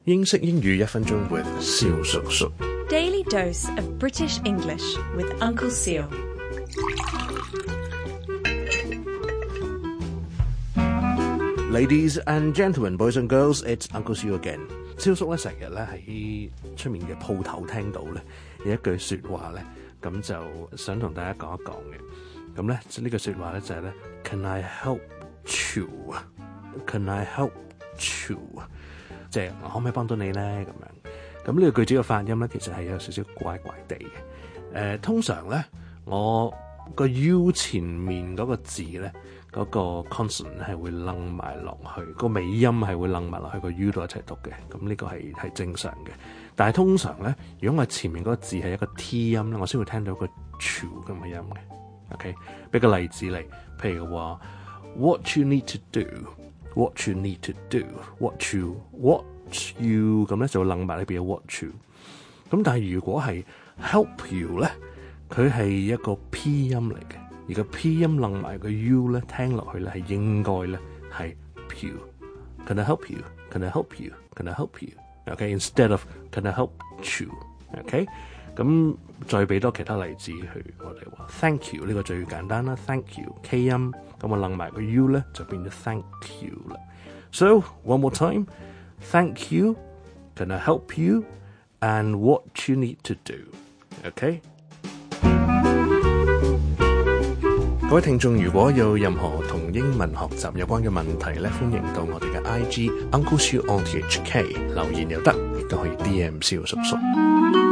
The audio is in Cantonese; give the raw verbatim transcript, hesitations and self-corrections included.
英式英語一分鐘 with 蕭叔叔。 Daily dose of British English with Uncle Seal. Ladies and gentlemen, boys and girls, it's Uncle Seal again. 蕭叔咧成日咧喺出面嘅鋪頭聽到咧有一句説話咧，咁就想同大家講一講嘅。咁咧呢句説話咧就係咧 Can I help you? Can I help you? 即係我可唔可以幫到你咧？咁樣咁呢個句子嘅發音咧，其實係有少少怪怪地嘅。誒、呃，通常咧，我個 U 前面嗰個字咧，嗰、那個 consonant 係會掕埋落去，個尾音係會掕埋落去個 U 度一齊讀嘅。咁呢個係係正常嘅。但係通常咧，如果我前面嗰個字係一個 T 音咧，我先會聽到個 chew 咁嘅音嘅。OK， 俾個例子嚟，譬如話 What you need to do。What you need to do, what you, what you 咁咧就掕埋呢邊嘅 what you。咁但係如果係 help you 咧，佢係一個 P 音嚟嘅，而個 P 音掕埋個 U 咧，聽落去咧係應該咧係 you。Can I help you? Can I help you? Can I help you? Okay, instead of Can I help you? Okay， 咁再俾多其他例子去我哋話 Thank you 呢個最簡單啦 ，Thank you K 音。咁我掕埋個 U 咧，就變咗 Thank you 啦。So one more time, Thank you, Can I help you, and what you need to do. OK？ 各位聽眾，如果有任何同英文學習有關嘅問題咧，歡迎到我哋嘅 I G Uncle Seal on T H K 留言又得，亦都可以 D M 蕭叔叔。